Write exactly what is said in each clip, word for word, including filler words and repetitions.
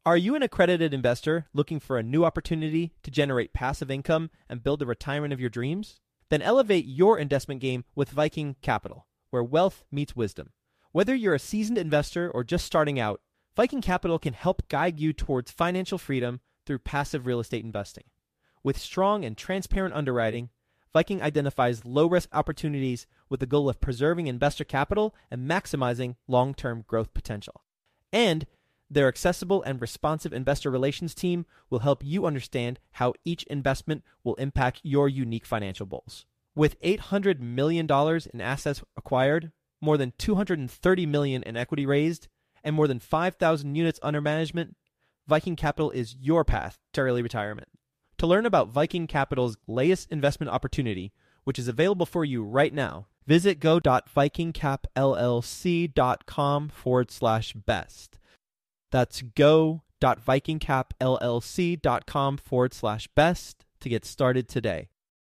Are you an accredited investor looking for a new opportunity to generate passive income and build the retirement of your dreams? Then elevate your investment game with Viking Capital, where wealth meets wisdom. Whether you're a seasoned investor or just starting out, Viking Capital can help guide you towards financial freedom through passive real estate investing. With strong and transparent underwriting, Viking identifies low-risk opportunities with the goal of preserving investor capital and maximizing long-term growth potential. And their accessible and responsive investor relations team will help you understand how each investment will impact your unique financial goals. With eight hundred million dollars in assets acquired, more than two hundred thirty million dollars in equity raised, and more than five thousand units under management, Viking Capital is your path to early retirement. To learn about Viking Capital's latest investment opportunity, which is available for you right now, visit go.vikingcapllc.com forward slash best. That's go.vikingcapllc.com forward slash best to get started today.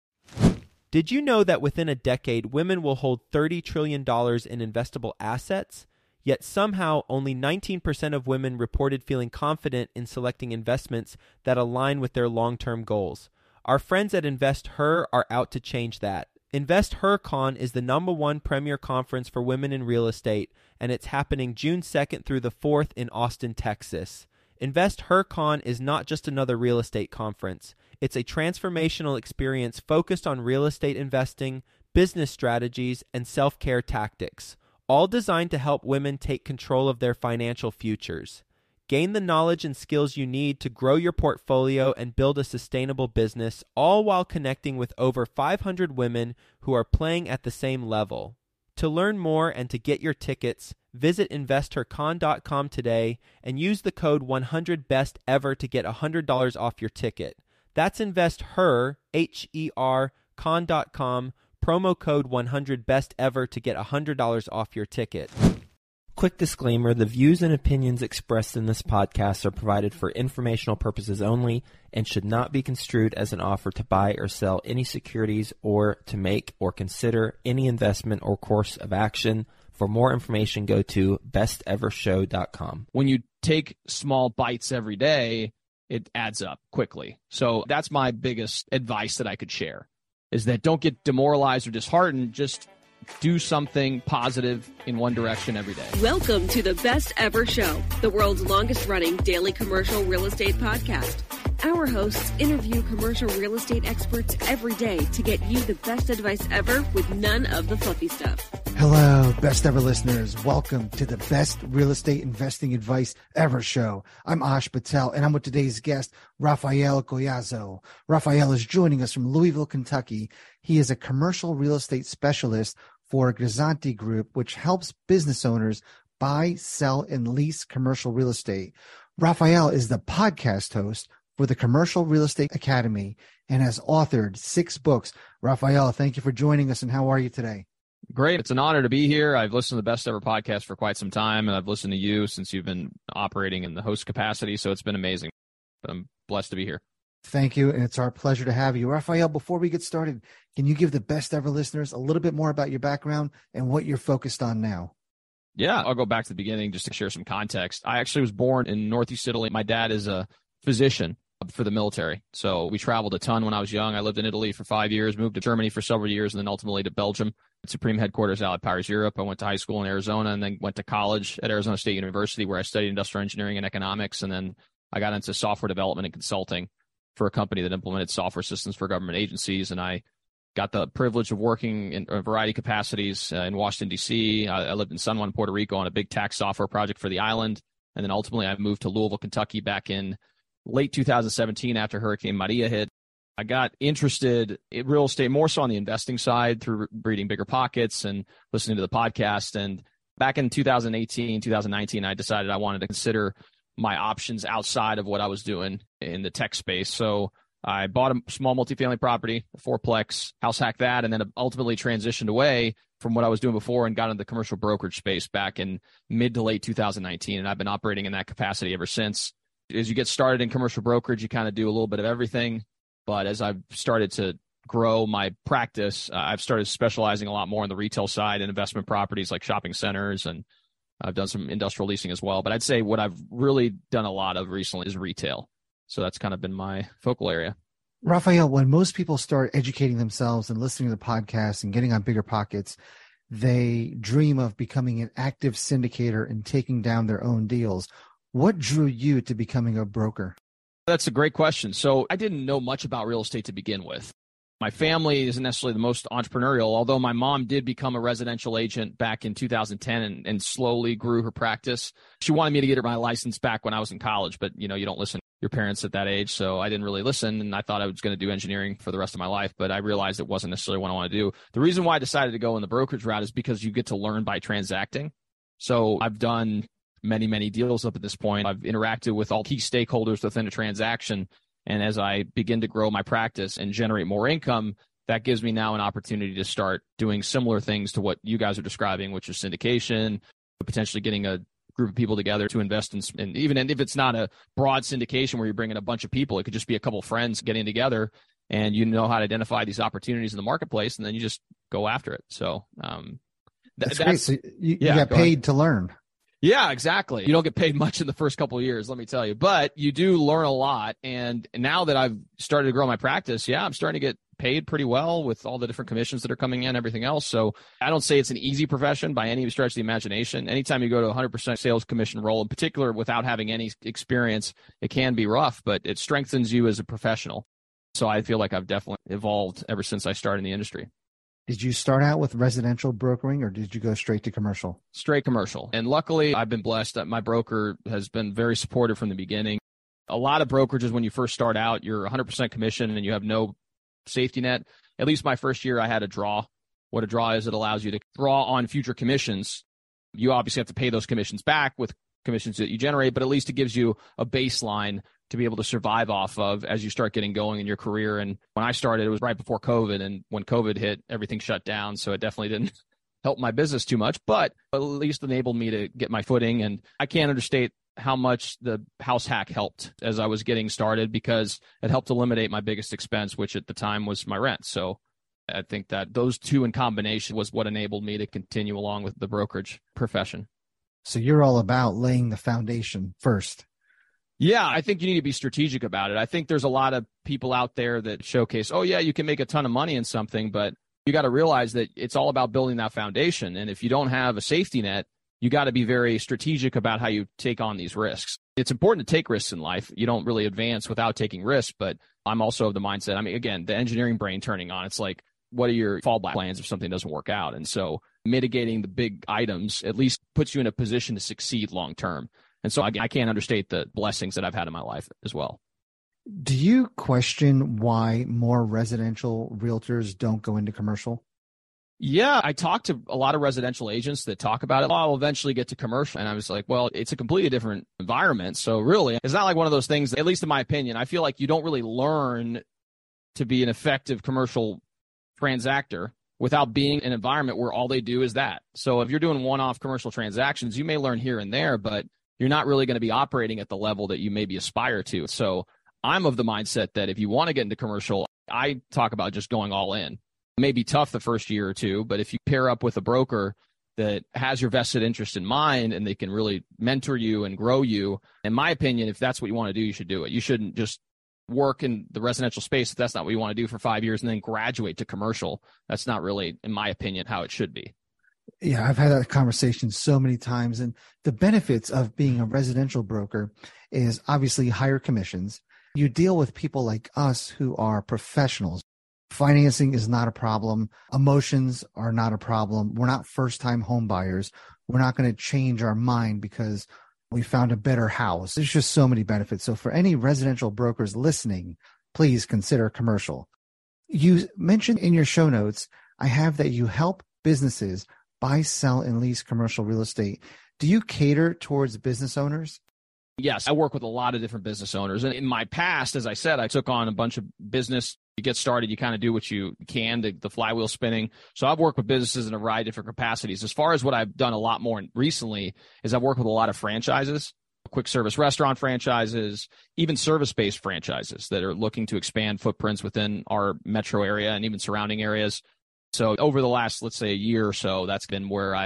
Did you know that within a decade, women will hold thirty trillion dollars in investable assets? Yet somehow only nineteen percent of women reported feeling confident in selecting investments that align with their long-term goals. Our friends at InvestHer are out to change that. InvestHerCon is the number one premier conference for women in real estate, and it's happening June second through the fourth in Austin, Texas. InvestHerCon is not just another real estate conference. It's a transformational experience focused on real estate investing, business strategies, and self-care tactics, all designed to help women take control of their financial futures. Gain the knowledge and skills you need to grow your portfolio and build a sustainable business, all while connecting with over five hundred women who are playing at the same level. To learn more and to get your tickets, visit investor con dot com today and use the code one hundred best ever to get one hundred dollars off your ticket. That's InvestHer, H E R, con dot com, promo code one hundred best ever to get one hundred dollars off your ticket. Quick disclaimer, the views and opinions expressed in this podcast are provided for informational purposes only and should not be construed as an offer to buy or sell any securities or to make or consider any investment or course of action. For more information, go to best ever show dot com. When you take small bites every day, it adds up quickly. So that's my biggest advice that I could share, is that don't get demoralized or disheartened. Just do something positive in one direction every day. Welcome to the Best Ever Show, the world's longest running daily commercial real estate podcast. Our hosts interview commercial real estate experts every day to get you the best advice ever with none of the fluffy stuff. Hello, Best Ever listeners. Welcome to the Best Real Estate Investing Advice Ever Show. I'm Ash Patel, and I'm with today's guest, Rafael Collazo. Rafael is joining us from Louisville, Kentucky. He is a commercial real estate specialist for Grisanti Group, which helps business owners buy, sell, and lease commercial real estate. Rafael is the podcast host for the Commercial Real Estate Academy and has authored six books. Rafael, thank you for joining us, and how are you today? Great. It's an honor to be here. I've listened to the Best Ever podcast for quite some time, and I've listened to you since you've been operating in the host capacity, so it's been amazing. But I'm blessed to be here. Thank you, and it's our pleasure to have you. Rafael, before we get started, can you give the Best Ever listeners a little bit more about your background and what you're focused on now? Yeah, I'll go back to the beginning just to share some context. I actually was born in Northeast Italy. My dad is a physician for the military, so we traveled a ton when I was young. I lived in Italy for five years, moved to Germany for several years, and then ultimately to Belgium. Supreme headquarters Allied Powers Europe. I went to high school in Arizona and then went to college at Arizona State University, where I studied industrial engineering and economics, and then I got into software development and consulting for a company that implemented software systems for government agencies. And I got the privilege of working in a variety of capacities uh, in Washington, D C. I, I lived in San Juan, Puerto Rico on a big tax software project for the island. And then ultimately I moved to Louisville, Kentucky back in late two thousand seventeen after Hurricane Maria hit. I got interested in real estate more so on the investing side through reading Bigger Pockets and listening to the podcast. And back in two thousand eighteen, two thousand nineteen, I decided I wanted to consider my options outside of what I was doing in the tech space. So I bought a small multifamily property, a fourplex, house hacked that, and then ultimately transitioned away from what I was doing before and got into the commercial brokerage space back in mid to late two thousand nineteen. And I've been operating in that capacity ever since. As you get started in commercial brokerage, you kind of do a little bit of everything. But as I've started to grow my practice, uh, I've started specializing a lot more on the retail side and investment properties like shopping centers and I've done some industrial leasing as well. But I'd say what I've really done a lot of recently is retail. So that's kind of been my focal area. Rafael, when most people start educating themselves and listening to the podcast and getting on Bigger Pockets, they dream of becoming an active syndicator and taking down their own deals. What drew you to becoming a broker? That's a great question. So I didn't know much about real estate to begin with. My family isn't necessarily the most entrepreneurial, although my mom did become a residential agent back in two thousand ten and, and slowly grew her practice. She wanted me to get her my license back when I was in college, but you know, you don't listen to your parents at that age. So I didn't really listen, and I thought I was going to do engineering for the rest of my life, but I realized it wasn't necessarily what I want to do. The reason why I decided to go in the brokerage route is because you get to learn by transacting. So I've done many, many deals up at this point. I've interacted with all key stakeholders within a transaction. And as I begin to grow my practice and generate more income, that gives me now an opportunity to start doing similar things to what you guys are describing, which is syndication, potentially getting a group of people together to invest in, and even if it's not a broad syndication where you're bringing a bunch of people, it could just be a couple of friends getting together, and you know how to identify these opportunities in the marketplace, and then you just go after it. So um, th- that's, that's great. So you, yeah, you got paid to learn. Yeah, exactly. You don't get paid much in the first couple of years, let me tell you, but you do learn a lot. And now that I've started to grow my practice, yeah, I'm starting to get paid pretty well with all the different commissions that are coming in, everything else. So I don't say it's an easy profession by any stretch of the imagination. Anytime you go to a one hundred percent sales commission role, in particular without having any experience, it can be rough, but it strengthens you as a professional. So I feel like I've definitely evolved ever since I started in the industry. Did you start out with residential brokering, or did you go straight to commercial? Straight commercial. And luckily, I've been blessed that my broker has been very supportive from the beginning. A lot of brokerages, when you first start out, you're one hundred percent commission and you have no safety net. At least my first year, I had a draw. What a draw is, it allows you to draw on future commissions. You obviously have to pay those commissions back with commissions that you generate, but at least it gives you a baseline to be able to survive off of as you start getting going in your career. And when I started, it was right before COVID. And when COVID hit, everything shut down. So it definitely didn't help my business too much, but at least enabled me to get my footing. And I can't understate how much the house hack helped as I was getting started, because it helped eliminate my biggest expense, which at the time was my rent. So I think that those two in combination was what enabled me to continue along with the brokerage profession. So you're all about laying the foundation first. Yeah, I think you need to be strategic about it. I think there's a lot of people out there that showcase, oh, yeah, you can make a ton of money in something, but you got to realize that it's all about building that foundation. And if you don't have a safety net, you got to be very strategic about how you take on these risks. It's important to take risks in life. You don't really advance without taking risks, but I'm also of the mindset, I mean, again, the engineering brain turning on, it's like, what are your fallback plans if something doesn't work out? And so mitigating the big items at least puts you in a position to succeed long term. And so again, I can't understate the blessings that I've had in my life as well. Do you question why more residential realtors don't go into commercial? Yeah, I talked to a lot of residential agents that talk about it. Oh, I'll eventually get to commercial. And I was like, well, it's a completely different environment. So really, it's not like one of those things, at least in my opinion, I feel like you don't really learn to be an effective commercial transactor without being in an environment where all they do is that. So if you're doing one-off commercial transactions, you may learn here and there, but you're not really going to be operating at the level that you maybe aspire to. So I'm of the mindset that if you want to get into commercial, I talk about just going all in. It may be tough the first year or two, but if you pair up with a broker that has your vested interest in mind and they can really mentor you and grow you, in my opinion, if that's what you want to do, you should do it. You shouldn't just work in the residential space if that's not what you want to do for five years and then graduate to commercial. That's not really, in my opinion, how it should be. Yeah, I've had that conversation so many times. And the benefits of being a residential broker is obviously higher commissions. You deal with people like us who are professionals. Financing is not a problem. Emotions are not a problem. We're not first-time home buyers. We're not going to change our mind because we found a better house. There's just so many benefits. So for any residential brokers listening, please consider commercial. You mentioned in your show notes, I have that you help businesses buy, sell, and lease commercial real estate. Do you cater towards business owners? Yes, I work with a lot of different business owners. And in my past, as I said, I took on a bunch of business. You get started, you kind of do what you can, to the flywheel spinning. So I've worked with businesses in a variety of different capacities. As far as what I've done a lot more recently is I've worked with a lot of franchises, quick service restaurant franchises, even service-based franchises that are looking to expand footprints within our metro area and even surrounding areas. So over the last, let's say, a year or so, that's been where I've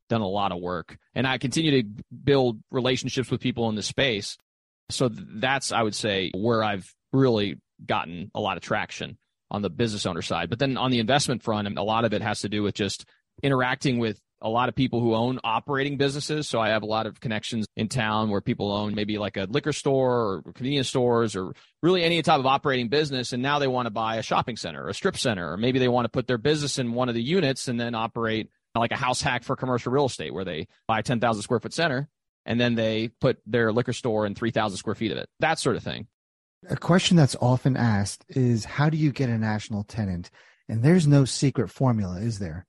done a lot of work. And I continue to build relationships with people in the space. So that's, I would say, where I've really gotten a lot of traction on the business owner side. But then on the investment front, a lot of it has to do with just interacting with a lot of people who own operating businesses. So I have a lot of connections in town where people own maybe like a liquor store or convenience stores or really any type of operating business. And now they want to buy a shopping center or a strip center, or maybe they want to put their business in one of the units and then operate like a house hack for commercial real estate where they buy a ten thousand square foot center and then they put their liquor store in three thousand square feet of it, that sort of thing. A question that's often asked is, how do you get a national tenant? And there's no secret formula, is there?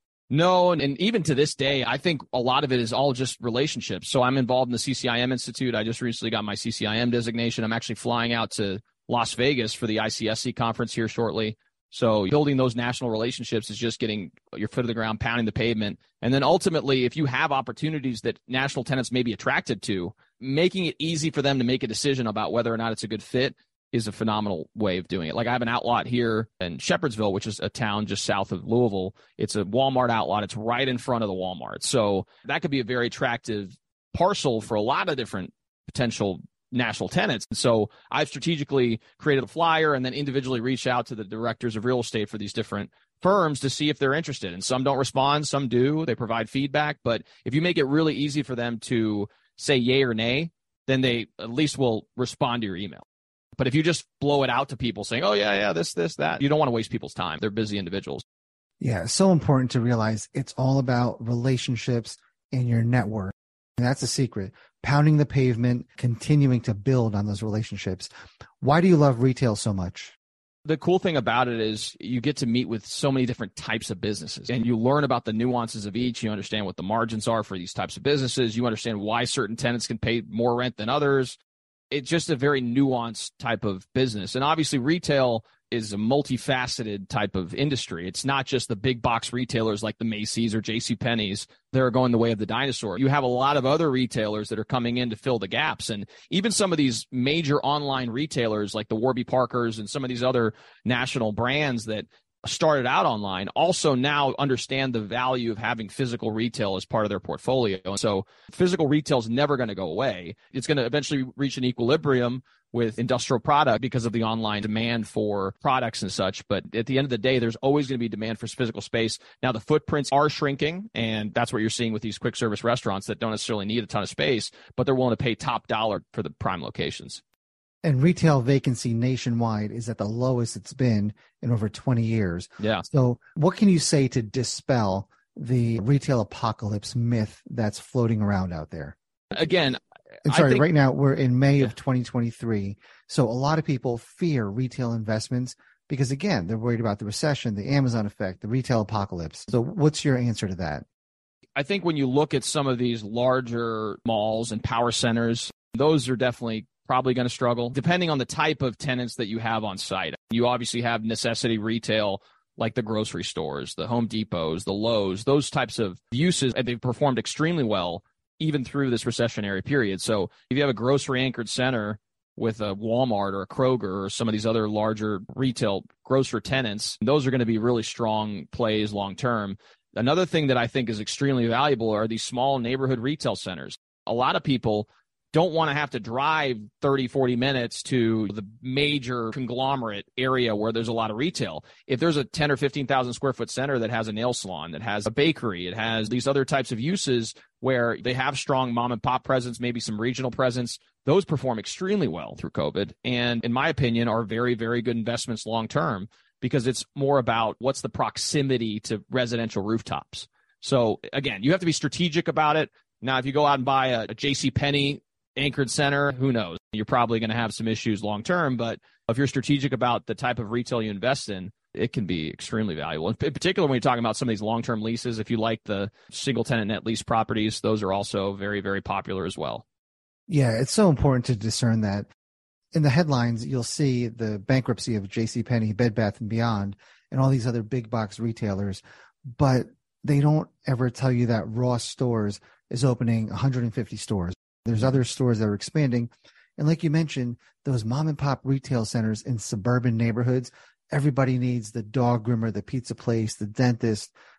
No, and, and even to this day, I think a lot of it is all just relationships. So I'm involved in the C C I M Institute. I just recently got my C C I M designation. I'm actually flying out to Las Vegas for the I C S C conference here shortly. So building those national relationships is just getting your foot to the ground, pounding the pavement. And then ultimately, if you have opportunities that national tenants may be attracted to, making it easy for them to make a decision about whether or not it's a good fit is a phenomenal way of doing it. Like I have an outlot here in Shepherdsville, which is a town just south of Louisville. It's a Walmart outlot. It's right in front of the Walmart. So that could be a very attractive parcel for a lot of different potential national tenants. And so I've strategically created a flyer and then individually reached out to the directors of real estate for these different firms to see if they're interested. And some don't respond, some do. They provide feedback. But if you make it really easy for them to say yay or nay, then they at least will respond to your email. But if you just blow it out to people saying, oh, yeah, yeah, this, this, that, you don't want to waste people's time. They're busy individuals. Yeah, it's so important to realize it's all about relationships and your network. And that's a secret. Pounding the pavement, continuing to build on those relationships. Why do you love retail so much? The cool thing about it is you get to meet with so many different types of businesses and you learn about the nuances of each. You understand what the margins are for these types of businesses. You understand why certain tenants can pay more rent than others. It's just a very nuanced type of business. And obviously retail is a multifaceted type of industry. It's not just the big box retailers like the Macy's or JCPenney's that are going the way of the dinosaur. You have a lot of other retailers that are coming in to fill the gaps. And even some of these major online retailers like the Warby Parkers and some of these other national brands that started out online also now understand the value of having physical retail as part of their portfolio. And so physical retail is never going to go away. It's going to eventually reach an equilibrium with industrial product because of the online demand for products and such. But at the end of the day, there's always going to be demand for physical space. Now, the footprints are shrinking, and that's what you're seeing with these quick service restaurants that don't necessarily need a ton of space, but they're willing to pay top dollar for the prime locations. And retail vacancy nationwide is at the lowest it's been in over twenty years. Yeah. So what can you say to dispel the retail apocalypse myth that's floating around out there? Again, I'm sorry, think, right now we're in May yeah. of twenty twenty-three. So a lot of people fear retail investments because, again, they're worried about the recession, the Amazon effect, the retail apocalypse. So what's your answer to that? I think when you look at some of these larger malls and power centers, those are definitely probably going to struggle, depending on the type of tenants that you have on site. You obviously have necessity retail like the grocery stores, the Home Depots, the Lowe's, those types of uses, and they've performed extremely well even through this recessionary period. So if you have a grocery anchored center with a Walmart or a Kroger or some of these other larger retail grocer tenants, those are going to be really strong plays long term. Another thing that I think is extremely valuable are these small neighborhood retail centers. A lot of people don't want to have to drive thirty, forty minutes to the major conglomerate area where there's a lot of retail. If there's a ten or fifteen thousand square foot center that has a nail salon, that has a bakery, it has these other types of uses where they have strong mom and pop presence, maybe some regional presence, those perform extremely well through COVID. And in my opinion, are very, very good investments long term because it's more about what's the proximity to residential rooftops. So again, you have to be strategic about it. Now, if you go out and buy a, a JCPenney anchored center, who knows? You're probably going to have some issues long term, but if you're strategic about the type of retail you invest in, it can be extremely valuable. In particular, when you're talking about some of these long-term leases, if you like the single tenant net lease properties, those are also very, very popular as well. Yeah, it's so important to discern that. In the headlines, you'll see the bankruptcy of JCPenney, Bed Bath and Beyond, and all these other big box retailers, but they don't ever tell you that Ross Stores is opening one hundred fifty stores. There's other stores that are expanding. And like you mentioned, those mom and pop retail centers in suburban neighborhoods, everybody needs the dog groomer, the pizza place, the dentist,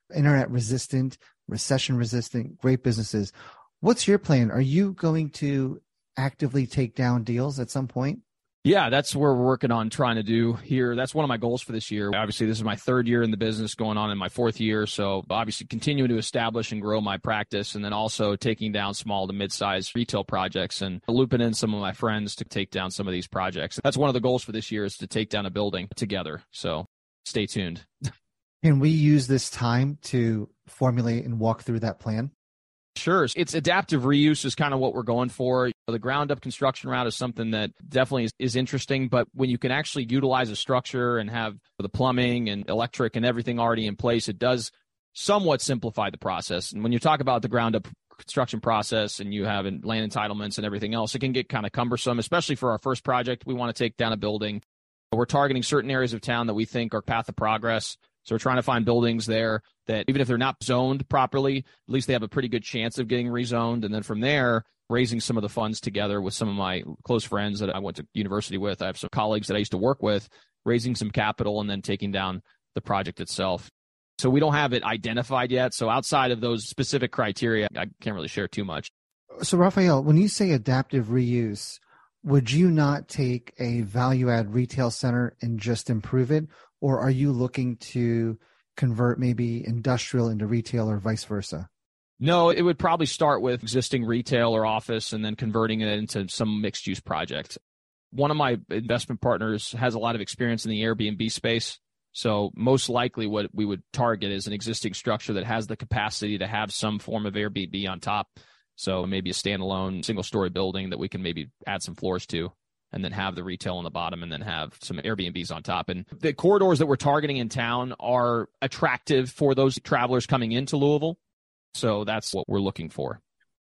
internet resistant, recession resistant, great businesses. What's your plan? Are you going to actively take down deals at some point? Yeah, that's where we're working on trying to do here. That's one of my goals for this year. Obviously, this is my third year in the business, going on in my fourth year. So obviously continuing to establish and grow my practice, and then also taking down small to mid-sized retail projects and looping in some of my friends to take down some of these projects. That's one of the goals for this year, is to take down a building together. So stay tuned. Can we use this time to formulate and walk through that plan? Sure. It's adaptive reuse is kind of what we're going for. The ground up construction route is something that definitely is, is interesting, but when you can actually utilize a structure and have the plumbing and electric and everything already in place, it does somewhat simplify the process. And when you talk about the ground up construction process and you have land entitlements and everything else, it can get kind of cumbersome, especially for our first project. We want to take down a building. We're targeting certain areas of town that we think are path of progress. So we're trying to find buildings there that even if they're not zoned properly, at least they have a pretty good chance of getting rezoned. And then from there, raising some of the funds together with some of my close friends that I went to university with. I have some colleagues that I used to work with, raising some capital and then taking down the project itself. So we don't have it identified yet. So outside of those specific criteria, I can't really share too much. So Raphael, when you say adaptive reuse, would you not take a value add retail center and just improve it? Or are you looking to convert maybe industrial into retail or vice versa? No, it would probably start with existing retail or office and then converting it into some mixed use project. One of my investment partners has a lot of experience in the Airbnb space. So most likely what we would target is an existing structure that has the capacity to have some form of Airbnb on top. So maybe a standalone single story building that we can maybe add some floors to, and then have the retail on the bottom and then have some Airbnbs on top. And the corridors that we're targeting in town are attractive for those travelers coming into Louisville. So that's what we're looking for.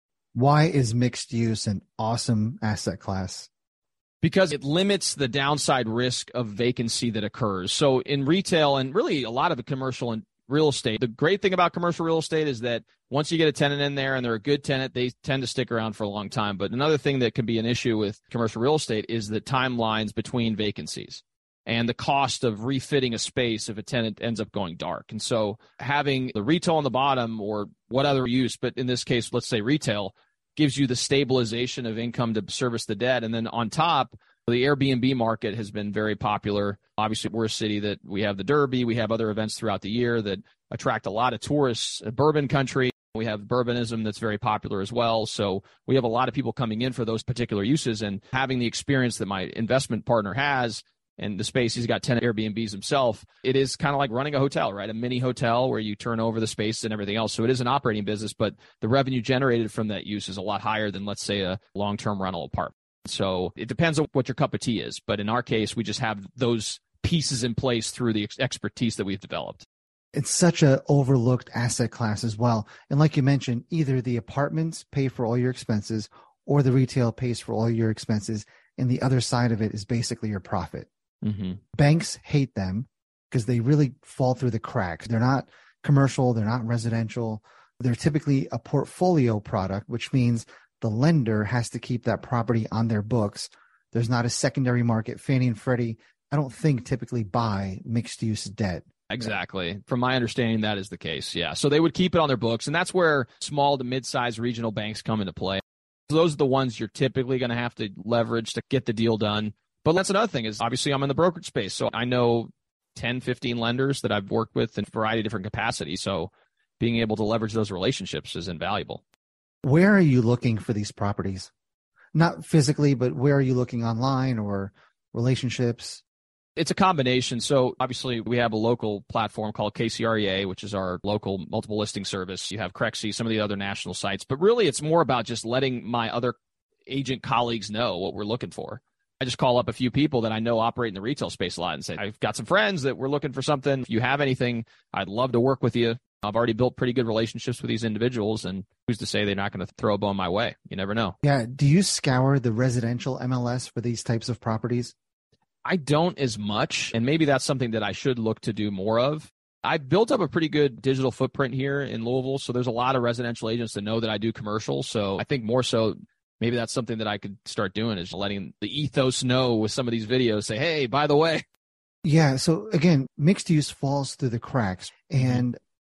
Why is mixed use an awesome asset class? Because it limits the downside risk of vacancy that occurs. So in retail and really a lot of the commercial and real estate, the great thing about commercial real estate is that once you get a tenant in there and they're a good tenant, they tend to stick around for a long time. But another thing that can be an issue with commercial real estate is the timelines between vacancies and the cost of refitting a space if a tenant ends up going dark. And so having the retail on the bottom, or what other use, but in this case, let's say retail, gives you the stabilization of income to service the debt. And then on top, the Airbnb market has been very popular. Obviously, we're a city that we have the Derby. We have other events throughout the year that attract a lot of tourists. Bourbon country, we have bourbonism that's very popular as well. So we have a lot of people coming in for those particular uses, and having the experience that my investment partner has and the space, he's got ten Airbnbs himself. It is kind of like running a hotel, right? A mini hotel where you turn over the space and everything else. So it is an operating business, but the revenue generated from that use is a lot higher than, let's say, a long-term rental apartment. So it depends on what your cup of tea is. But in our case, we just have those pieces in place through the expertise that we've developed. It's such an overlooked asset class as well. And like you mentioned, either the apartments pay for all your expenses or the retail pays for all your expenses. And the other side of it is basically your profit. Mm-hmm. Banks hate them because they really fall through the cracks. They're not commercial. They're not residential. They're typically a portfolio product, which means the lender has to keep that property on their books. There's not a secondary market. Fannie and Freddie, I don't think, typically buy mixed use debt. Exactly. From my understanding, that is the case. Yeah. So they would keep it on their books. And that's where small to mid-sized regional banks come into play. So those are the ones you're typically going to have to leverage to get the deal done. But that's another thing is, obviously, I'm in the brokerage space. So I know ten, fifteen lenders that I've worked with in a variety of different capacities. So being able to leverage those relationships is invaluable. Where are you looking for these properties? Not physically, but where are you looking, online or relationships? It's a combination. So obviously we have a local platform called K C R E A, which is our local multiple listing service. You have Crexi, some of the other national sites, but really it's more about just letting my other agent colleagues know what we're looking for. I just call up a few people that I know operate in the retail space a lot and say, I've got some friends that we're looking for something. If you have anything, I'd love to work with you. I've already built pretty good relationships with these individuals, and who's to say they're not going to throw a bone my way? You never know. Yeah. Do you scour the residential M L S for these types of properties? I don't as much, and maybe that's something that I should look to do more of. I've built up a pretty good digital footprint here in Louisville, so there's a lot of residential agents that know that I do commercial. So I think more so maybe that's something that I could start doing, is letting the ethos know with some of these videos, say, hey, by the way. Yeah. So again, mixed use falls through the cracks. And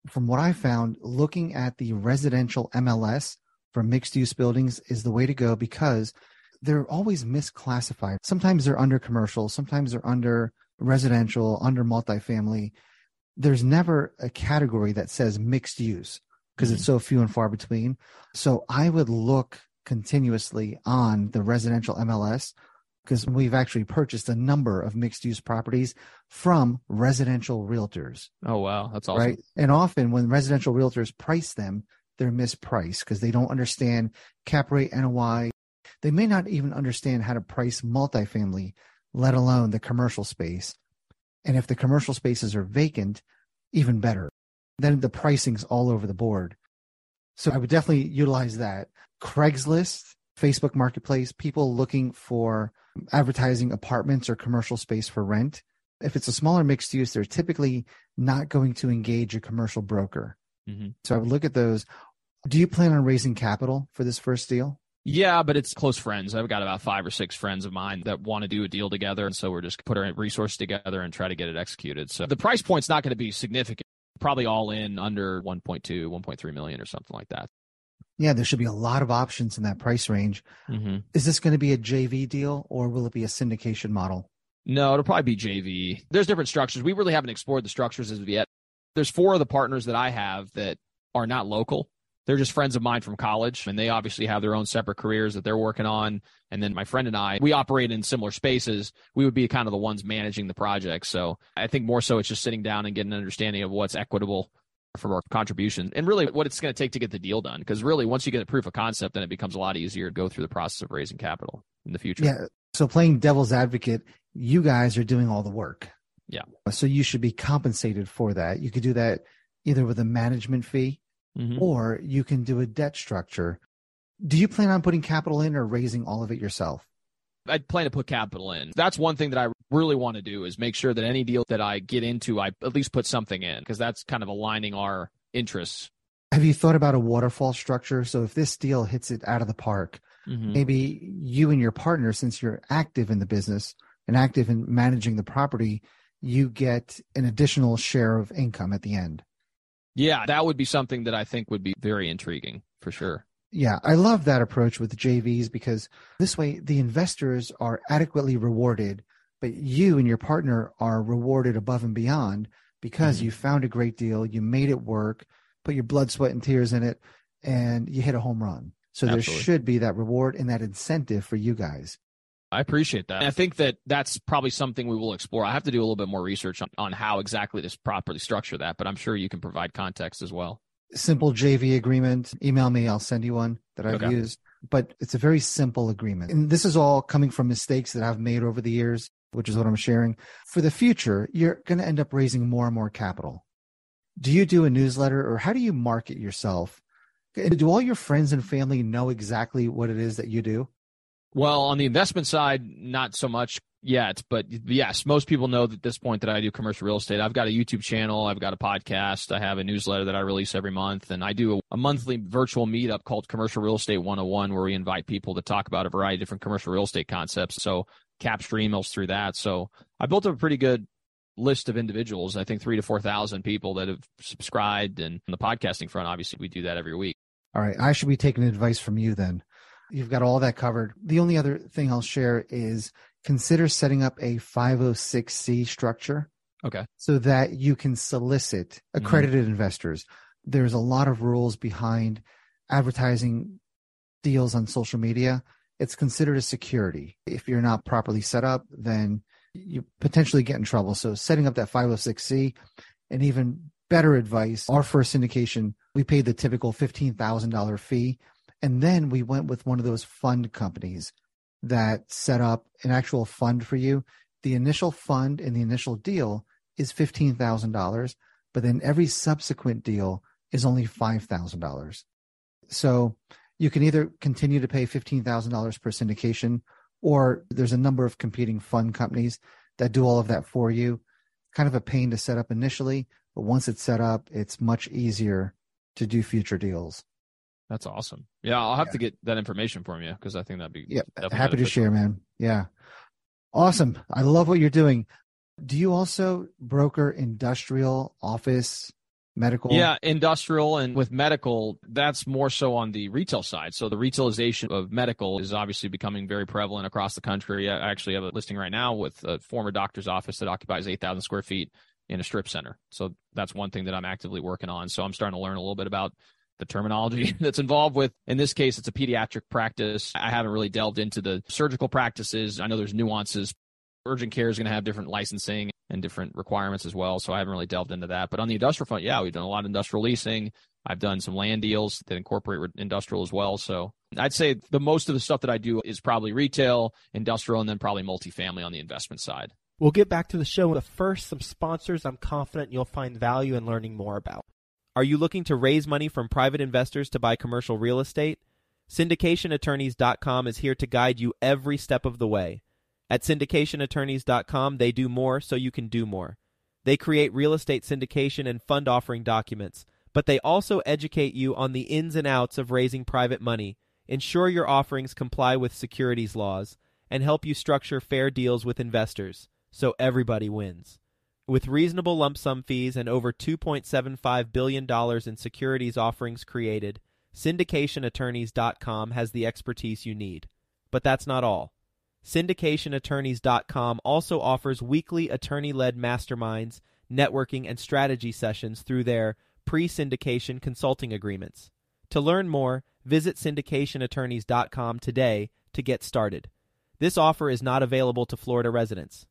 From what I found, looking at the residential M L S for mixed use buildings is the way to go because they're always misclassified. Sometimes they're under commercial, sometimes they're under residential, under multifamily. There's never a category that says mixed use because mm-hmm. it's so few and far between. So I would look continuously on the residential M L S because we've actually purchased a number of mixed use properties from residential realtors. Oh, wow. That's awesome. Right. And often when residential realtors price them, they're mispriced because they don't understand cap rate N O I. They may not even understand how to price multifamily, let alone the commercial space. And if the commercial spaces are vacant, even better. Then the pricing's all over the board. So I would definitely utilize that. Craigslist, Facebook Marketplace, people looking for advertising apartments or commercial space for rent. If it's a smaller mixed use, they're typically not going to engage a commercial broker. Mm-hmm. So I would look at those. Do you plan on raising capital for this first deal? Yeah, but it's close friends. I've got about five or six friends of mine that want to do a deal together. And so we're just put our resources together and try to get it executed. So the price point's not going to be significant, probably all in under one point two, one point three million or something like that. Yeah, there should be a lot of options in that price range. Mm-hmm. Is this going to be a J V deal or will it be a syndication model? No, it'll probably be J V. There's different structures. We really haven't explored the structures as of yet. There's four of the partners that I have that are not local. They're just friends of mine from college, and they obviously have their own separate careers that they're working on. And then my friend and I, we operate in similar spaces. We would be kind of the ones managing the project. So I think more so it's just sitting down and getting an understanding of what's equitable for our contribution and really what it's going to take to get the deal done. Because really, once you get a proof of concept, then it becomes a lot easier to go through the process of raising capital in the future. Yeah. So playing devil's advocate, you guys are doing all the work. Yeah. So you should be compensated for that. You could do that either with a management fee, mm-hmm. or you can do a debt structure. Do you plan on putting capital in or raising all of it yourself? I plan to put capital in. That's one thing that I really want to do is make sure that any deal that I get into, I at least put something in because that's kind of aligning our interests. Have you thought about a waterfall structure? So if this deal hits it out of the park, mm-hmm. maybe you and your partner, since you're active in the business and active in managing the property, you get an additional share of income at the end. Yeah, that would be something that I think would be very intriguing for sure. Yeah, I love that approach with J Vs because this way the investors are adequately rewarded, but you and your partner are rewarded above and beyond because mm-hmm. you found a great deal, you made it work, put your blood, sweat, and tears in it, and you hit a home run. So Absolutely. There should be that reward and that incentive for you guys. I appreciate that. And I think that that's probably something we will explore. I have to do a little bit more research on, on how exactly to properly structure that, but I'm sure you can provide context as well. Simple J V agreement. Email me. I'll send you one that I've okay. used, but it's a very simple agreement. And this is all coming from mistakes that I've made over the years, which is what I'm sharing. For the future, you're going to end up raising more and more capital. Do you do a newsletter or how do you market yourself? Do all your friends and family know exactly what it is that you do? Well, on the investment side, not so much yet, but yes, most people know at this point that I do commercial real estate. I've got a YouTube channel. I've got a podcast. I have a newsletter that I release every month, and I do a, a monthly virtual meetup called Commercial Real Estate one oh one, where we invite people to talk about a variety of different commercial real estate concepts. So capture emails through that. So I built up a pretty good list of individuals, I think three to four thousand people that have subscribed. And on the podcasting front, obviously, we do that every week. All right. I should be taking advice from you then. You've got all that covered. The only other thing I'll share is consider setting up a five oh six C structure. Okay. So that you can solicit accredited mm-hmm. investors. There's a lot of rules behind advertising deals on social media. It's considered a security. If you're not properly set up, then you potentially get in trouble. So setting up that five oh six C, and even better advice, our first syndication, we paid the typical fifteen thousand dollars fee. And then we went with one of those fund companies that set up an actual fund for you. The initial fund in the initial deal is fifteen thousand dollars, but then every subsequent deal is only five thousand dollars. So you can either continue to pay fifteen thousand dollars per syndication, or there's a number of competing fund companies that do all of that for you. Kind of a pain to set up initially, but once it's set up, it's much easier to do future deals. That's awesome. Yeah, I'll have yeah. to get that information from you because I think that'd be yeah, happy to share, man. Yeah. Awesome. I love what you're doing. Do you also broker industrial, office, medical? Yeah, industrial, and with medical, that's more so on the retail side. So the retailization of medical is obviously becoming very prevalent across the country. I actually have a listing right now with a former doctor's office that occupies eight thousand square feet in a strip center. So that's one thing that I'm actively working on. So I'm starting to learn a little bit about the terminology that's involved with, in this case, it's a pediatric practice. I haven't really delved into the surgical practices. I know there's nuances. Urgent care is going to have different licensing and different requirements as well. So I haven't really delved into that. But on the industrial front, yeah, we've done a lot of industrial leasing. I've done some land deals that incorporate industrial as well. So I'd say the most of the stuff that I do is probably retail, industrial, and then probably multifamily on the investment side. We'll get back to the show, but first, some sponsors I'm confident you'll find value in learning more about. Are you looking to raise money from private investors to buy commercial real estate? syndication attorneys dot com is here to guide you every step of the way. At syndication attorneys dot com, they do more so you can do more. They create real estate syndication and fund offering documents, but they also educate you on the ins and outs of raising private money, ensure your offerings comply with securities laws, and help you structure fair deals with investors, so everybody wins. With reasonable lump sum fees and over two point seven five billion dollars in securities offerings created, syndication attorneys dot com has the expertise you need. But that's not all. syndication attorneys dot com also offers weekly attorney-led masterminds, networking, and strategy sessions through their pre-syndication consulting agreements. To learn more, visit syndication attorneys dot com today to get started. This offer is not available to Florida residents.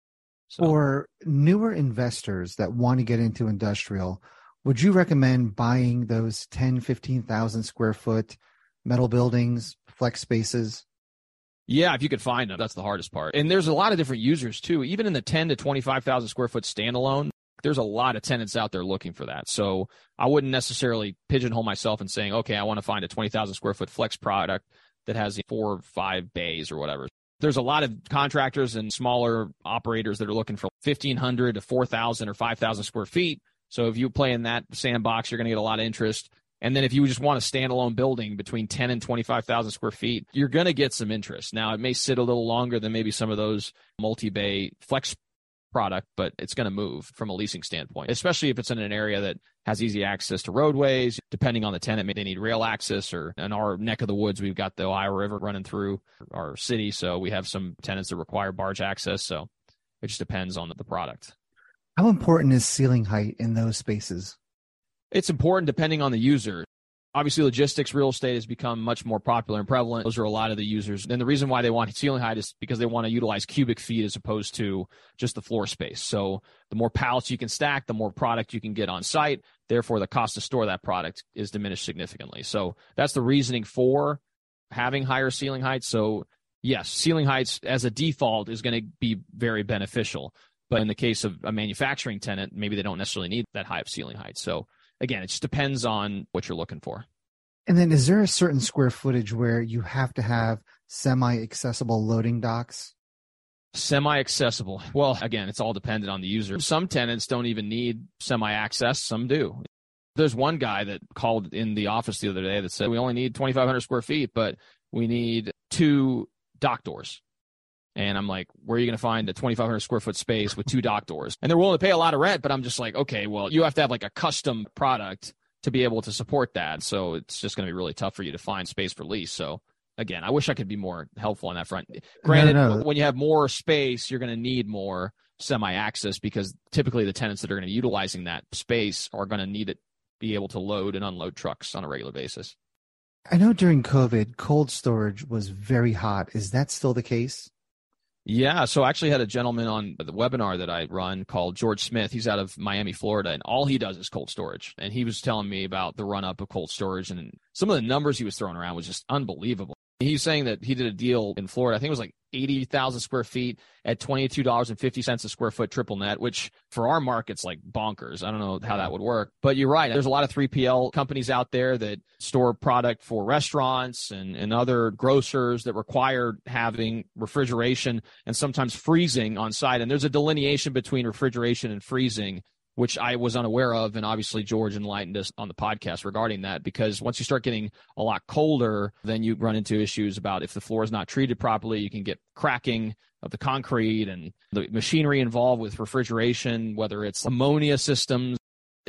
So. For newer investors that want to get into industrial, would you recommend buying those ten, fifteen thousand square foot metal buildings, flex spaces? Yeah, if you could find them, that's the hardest part. And there's a lot of different users too. Even in the ten to twenty-five thousand square foot standalone, there's a lot of tenants out there looking for that. So I wouldn't necessarily pigeonhole myself and saying, okay, I want to find a twenty thousand square foot flex product that has four or five bays or whatever. There's a lot of contractors and smaller operators that are looking for fifteen hundred to four thousand or five thousand square feet. So if you play in that sandbox, you're going to get a lot of interest. And then if you just want a standalone building between ten and twenty-five thousand square feet, you're going to get some interest. Now, it may sit a little longer than maybe some of those multi-bay flex product, but it's going to move from a leasing standpoint, especially if it's in an area that has easy access to roadways. Depending on the tenant, maybe they need rail access, or in our neck of the woods, we've got the Ohio River running through our city. So we have some tenants that require barge access. So it just depends on the product. How important is ceiling height in those spaces? It's important depending on the user. Obviously, logistics real estate has become much more popular and prevalent. Those are a lot of the users. And the reason why they want ceiling height is because they want to utilize cubic feet as opposed to just the floor space. So the more pallets you can stack, the more product you can get on site. Therefore, the cost to store that product is diminished significantly. So that's the reasoning for having higher ceiling heights. So yes, ceiling heights as a default is going to be very beneficial. But in the case of a manufacturing tenant, maybe they don't necessarily need that high of ceiling height. So again, it just depends on what you're looking for. And then is there a certain square footage where you have to have semi-accessible loading docks? Semi-accessible. Well, again, it's all dependent on the user. Some tenants don't even need semi-access. Some do. There's one guy that called in the office the other day that said, we only need twenty-five hundred square feet, but we need two dock doors. And I'm like, where are you going to find a twenty-five hundred square foot space with two dock doors? And they're willing to pay a lot of rent, but I'm just like, okay, well, you have to have like a custom product to be able to support that. So it's just going to be really tough for you to find space for lease. So again, I wish I could be more helpful on that front. Granted, no, no. when you have more space, you're going to need more semi-access because typically the tenants that are going to be utilizing that space are going to need it, be able to load and unload trucks on a regular basis. I know during COVID, cold storage was very hot. Is that still the case? Yeah, so I actually had a gentleman on the webinar that I run called George Smith. He's out of Miami, Florida, and all he does is cold storage. And he was telling me about the run-up of cold storage, and some of the numbers he was throwing around was just unbelievable. He's saying that he did a deal in Florida, I think it was like eighty thousand square feet at twenty-two dollars and fifty cents a square foot triple net, which for our market's like bonkers. I don't know how that would work. But you're right. There's a lot of three P L companies out there that store product for restaurants and, and other grocers that require having refrigeration and sometimes freezing on site. And there's a delineation between refrigeration and freezing, which I was unaware of. And obviously George enlightened us on the podcast regarding that, because once you start getting a lot colder, then you run into issues about if the floor is not treated properly, you can get cracking of the concrete and the machinery involved with refrigeration, whether it's ammonia systems.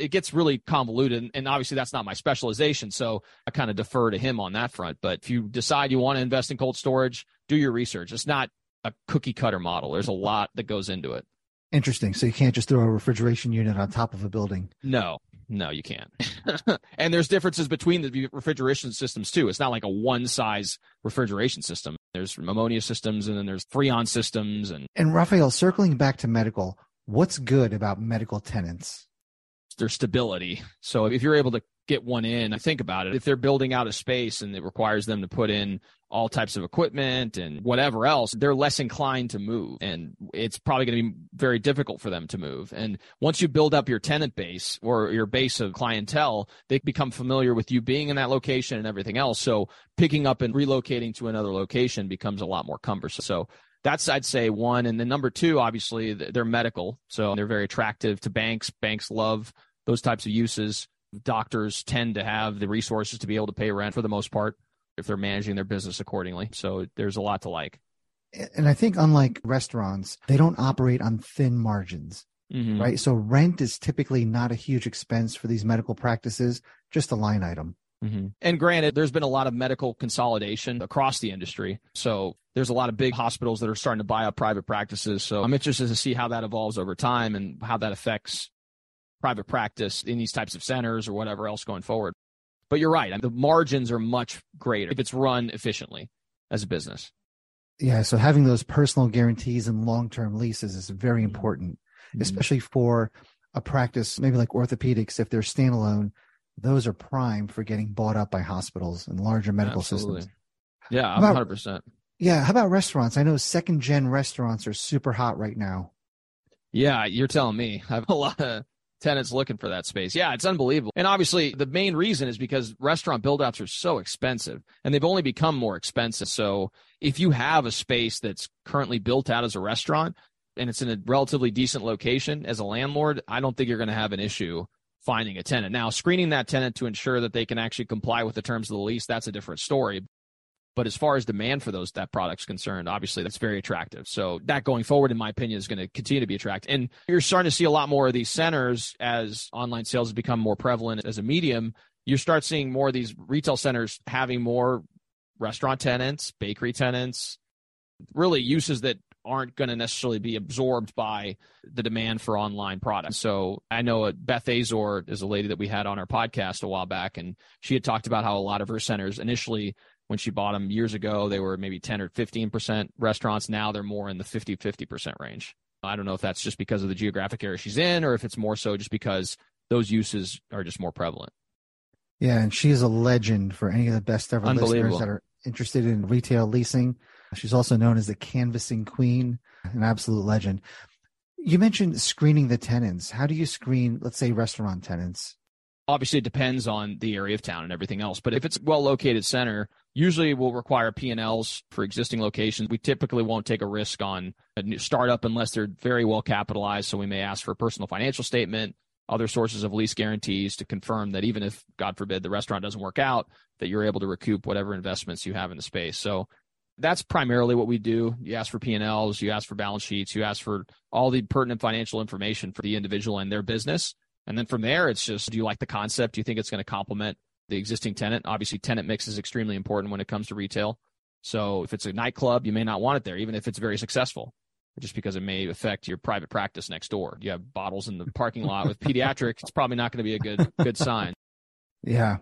it gets really convoluted. And obviously that's not my specialization. So I kind of defer to him on that front. But if you decide you want to invest in cold storage, do your research. It's not a cookie cutter model. There's a lot that goes into it. Interesting. So you can't just throw a refrigeration unit on top of a building. No, no, you can't. And there's differences between the refrigeration systems too. It's not like a one size refrigeration system. There's ammonia systems and then there's Freon systems. And, and Raphael, circling back to medical, what's good about medical tenants? Their stability. So if you're able to get one in, think about it. If they're building out a space and it requires them to put in all types of equipment and whatever else, they're less inclined to move. And it's probably going to be very difficult for them to move. And once you build up your tenant base or your base of clientele, they become familiar with you being in that location and everything else. So picking up and relocating to another location becomes a lot more cumbersome. So that's, I'd say, one. And then number two, obviously, they're medical. So they're very attractive to banks. Banks love those types of uses. Doctors tend to have the resources to be able to pay rent for the most part if they're managing their business accordingly. So there's a lot to like. And I think unlike restaurants, they don't operate on thin margins, mm-hmm. right? So rent is typically not a huge expense for these medical practices, just a line item. Mm-hmm. And granted, there's been a lot of medical consolidation across the industry. So there's a lot of big hospitals that are starting to buy up private practices. So I'm interested to see how that evolves over time and how that affects private practice in these types of centers or whatever else going forward. But you're right. The margins are much greater if it's run efficiently as a business. Yeah. So having those personal guarantees and long-term leases is very important, mm-hmm. especially for a practice, maybe like orthopedics. If they're standalone, those are prime for getting bought up by hospitals and larger medical Absolutely. systems. Yeah, about, one hundred percent. Yeah. How about restaurants? I know second gen restaurants are super hot right now. Yeah, you're telling me. I have a lot of tenants looking for that space. Yeah, it's unbelievable. And obviously the main reason is because restaurant build-outs are so expensive and they've only become more expensive. So if you have a space that's currently built out as a restaurant and it's in a relatively decent location as a landlord, I don't think you're going to have an issue finding a tenant. Now, screening that tenant to ensure that they can actually comply with the terms of the lease, that's a different story. But as far as demand for those that product's concerned, obviously that's very attractive. So that going forward, in my opinion, is going to continue to be attractive. And you're starting to see a lot more of these centers as online sales have become more prevalent as a medium. You start seeing more of these retail centers having more restaurant tenants, bakery tenants, really uses that aren't going to necessarily be absorbed by the demand for online products. So I know Beth Azor is a lady that we had on our podcast a while back, and she had talked about how a lot of her centers initially, when she bought them years ago, they were maybe ten or fifteen percent restaurants. Now they're more in the fifty, fifty percent range. I don't know if that's just because of the geographic area she's in or if it's more so just because those uses are just more prevalent. Yeah, and she is a legend for any of the best ever listeners that are interested in retail leasing. She's also known as the canvassing queen, an absolute legend. You mentioned screening the tenants. How do you screen, let's say, restaurant tenants? Obviously, it depends on the area of town and everything else. But if it's a well-located center, usually we'll require P and Ls for existing locations. We typically won't take a risk on a new startup unless they're very well capitalized. So we may ask for a personal financial statement, other sources of lease guarantees to confirm that even if, God forbid, the restaurant doesn't work out, that you're able to recoup whatever investments you have in the space. So that's primarily what we do. You ask for P and Ls, you ask for balance sheets, you ask for all the pertinent financial information for the individual and their business. And then from there, it's just, do you like the concept? Do you think it's going to complement the existing tenant? Obviously, tenant mix is extremely important when it comes to retail. So if it's a nightclub, you may not want it there, even if it's very successful, just because it may affect your private practice next door. You have bottles in the parking lot with pediatric, it's probably not going to be a good good sign. Yeah.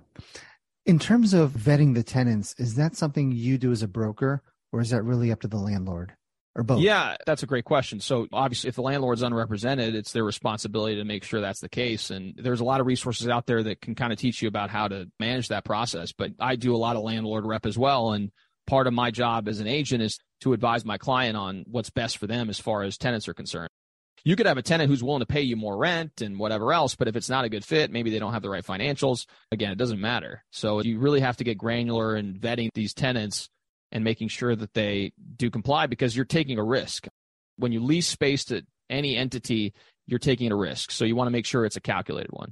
In terms of vetting the tenants, is that something you do as a broker, or is that really up to the landlord? Or both? Yeah, that's a great question. So obviously, if the landlord's unrepresented, it's their responsibility to make sure that's the case. And there's a lot of resources out there that can kind of teach you about how to manage that process. But I do a lot of landlord rep as well. And part of my job as an agent is to advise my client on what's best for them as far as tenants are concerned. You could have a tenant who's willing to pay you more rent and whatever else, but if it's not a good fit, maybe they don't have the right financials. Again, it doesn't matter. So you really have to get granular in vetting these tenants and making sure that they do comply, because you're taking a risk. When you lease space to any entity, you're taking a risk. So you want to make sure it's a calculated one.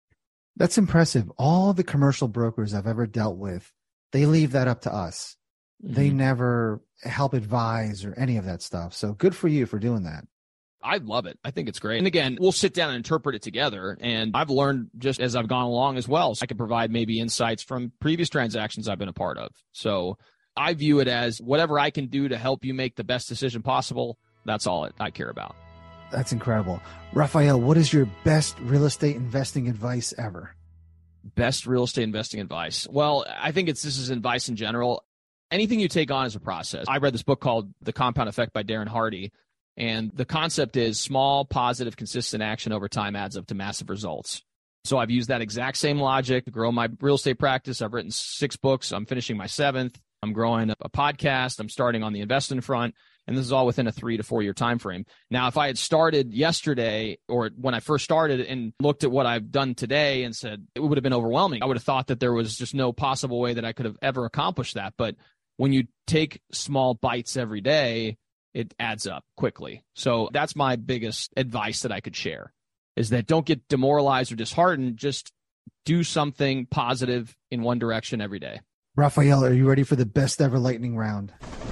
That's impressive. All the commercial brokers I've ever dealt with, they leave that up to us. Mm-hmm. They never help advise or any of that stuff. So good for you for doing that. I love it. I think it's great. And again, we'll sit down and interpret it together. And I've learned just as I've gone along as well. So I can provide maybe insights from previous transactions I've been a part of. So I view it as whatever I can do to help you make the best decision possible. That's all I care about. That's incredible. Rafael, what is your best real estate investing advice ever? Best real estate investing advice. Well, I think it's this is advice in general. Anything you take on is a process. I read this book called The Compound Effect by Darren Hardy. And the concept is small, positive, consistent action over time adds up to massive results. So I've used that exact same logic to grow my real estate practice. I've written six books. I'm finishing my seventh. I'm growing a podcast. I'm starting on the investing front. And this is all within a three to four year time frame. Now, if I had started yesterday or when I first started and looked at what I've done today and said it would have been overwhelming, I would have thought that there was just no possible way that I could have ever accomplished that. But when you take small bites every day, it adds up quickly. So that's my biggest advice that I could share is that don't get demoralized or disheartened. Just do something positive in one direction every day. Rafael, are you ready for the best ever lightning round?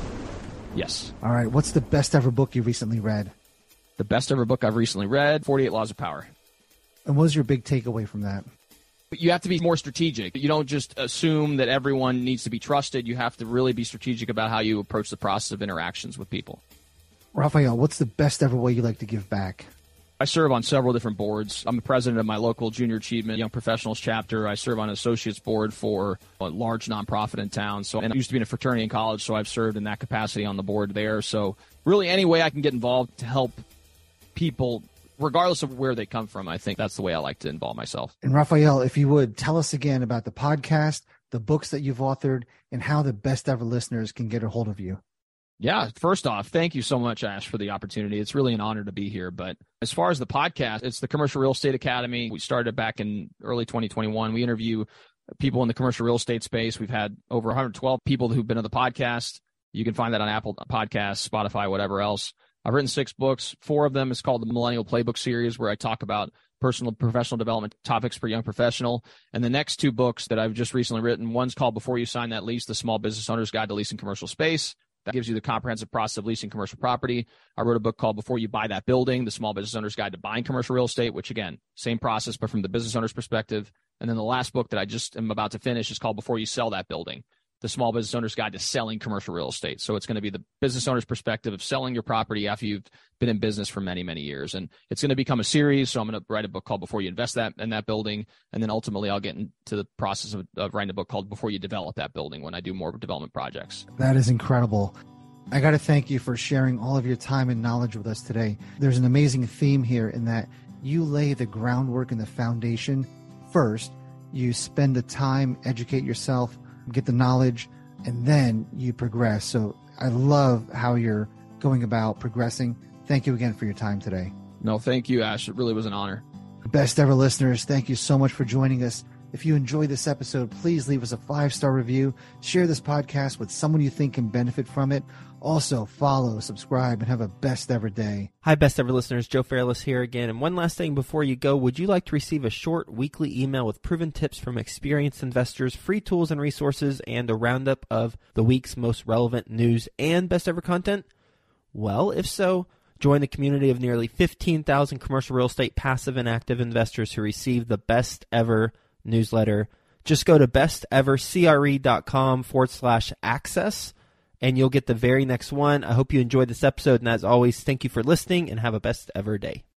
Yes. All right. What's the best ever book you recently read? The best ever book I've recently read, forty-eight Laws of Power. And what was your big takeaway from that? But you have to be more strategic. You don't just assume that everyone needs to be trusted. You have to really be strategic about how you approach the process of interactions with people. Rafael, what's the best ever way you like to give back? I serve on several different boards. I'm the president of my local Junior Achievement Young Professionals chapter. I serve on an associate's board for a large nonprofit in town. So, and I used to be in a fraternity in college, so I've served in that capacity on the board there. So really any way I can get involved to help people, regardless of where they come from, I think that's the way I like to involve myself. And Rafael, if you would, tell us again about the podcast, the books that you've authored, and how the best ever listeners can get a hold of you. Yeah, first off, thank you so much, Ash, for the opportunity. It's really an honor to be here. But as far as the podcast, it's the Commercial Real Estate Academy. We started back in early twenty twenty-one. We interview people in the commercial real estate space. We've had over one hundred twelve people who've been on the podcast. You can find that on Apple Podcasts, Spotify, whatever else. I've written six books. Four of them is called the Millennial Playbook series, where I talk about personal and professional development topics for young professional. And the next two books that I've just recently written, one's called Before You Sign That Lease, The Small Business Owner's Guide to Leasing Commercial Space. That gives you the comprehensive process of leasing commercial property. I wrote a book called Before You Buy That Building, The Small Business Owner's Guide to Buying Commercial Real Estate, which again, same process, but from the business owner's perspective. And then the last book that I just am about to finish is called Before You Sell That Building, The Small Business Owner's Guide to Selling Commercial Real Estate. So it's going to be the business owner's perspective of selling your property after you've been in business for many, many years. And it's going to become a series. So I'm going to write a book called Before You Invest that in that building. And then ultimately I'll get into the process of, of writing a book called Before You Develop That Building when I do more development projects. That is incredible. I got to thank you for sharing all of your time and knowledge with us today. There's an amazing theme here in that you lay the groundwork and the foundation first. You spend the time, educate yourself, get the knowledge, and then you progress. So I love how you're going about progressing. Thank you again for your time today. No, thank you, Ash. It really was an honor. Best ever listeners, thank you so much for joining us. If you enjoyed this episode, please leave us a five-star review. Share this podcast with someone you think can benefit from it. Also, follow, subscribe, and have a best ever day. Hi, best ever listeners. Joe Fairless here again. And one last thing before you go, would you like to receive a short weekly email with proven tips from experienced investors, free tools and resources, and a roundup of the week's most relevant news and best ever content? Well, if so, join the community of nearly fifteen thousand commercial real estate passive and active investors who receive the best ever newsletter. Just go to bestevercre.com forward slash access and you'll get the very next one. I hope you enjoyed this episode. And as always, thank you for listening and have a best ever day.